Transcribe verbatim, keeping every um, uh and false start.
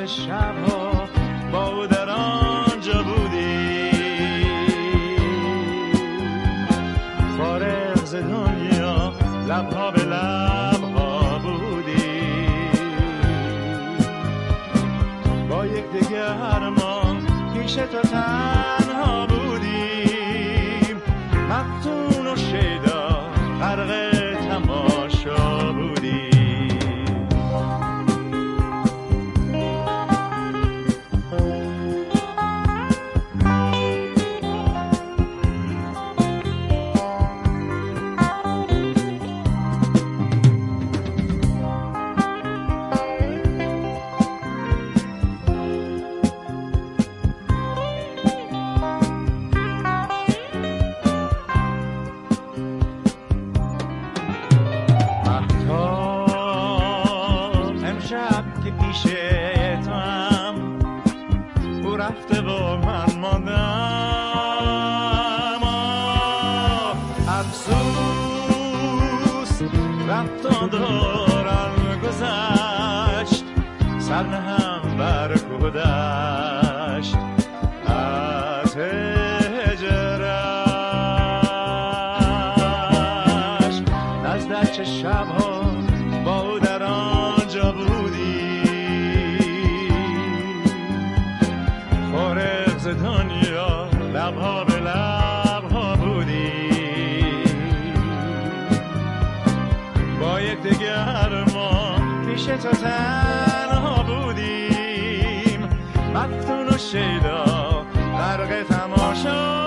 شبها با او در آنجا بودی، فارغ ز دنیا لبها به لبها بودی، با یک دگر ما پیش تو تنها بودیم، مفتون و شیدا غرق تماشا بودیم. رفته و من ماندم، افسوس رفتان دوران گذشت، سر نهم بر گذشت از هجرش. نزدک شبها با او در آنجا بودی، فارغ ز دنیا لبها به لبها بودی، با یک دگر ما پیش تو تنها بودیم، مفتون و شیدا غرق تماشا